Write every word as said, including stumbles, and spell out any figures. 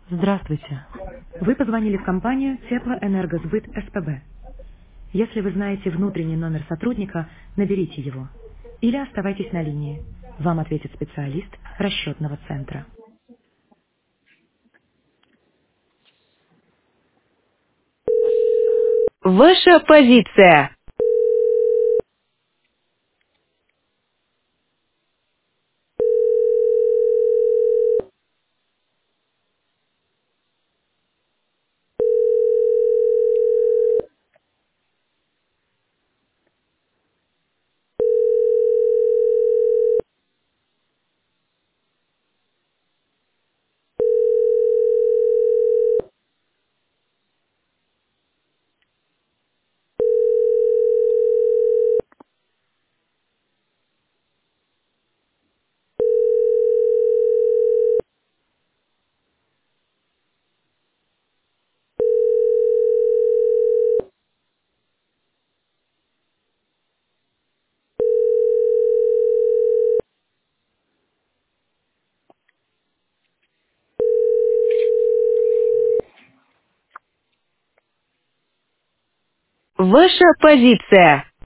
Здравствуйте. Вы позвонили в компанию Теплоэнергосбыт СПБ. Если вы знаете внутренний номер сотрудника, наберите его. Или оставайтесь на линии. Вам ответит специалист расчетного центра. Ваша позиция. Ваша позиция.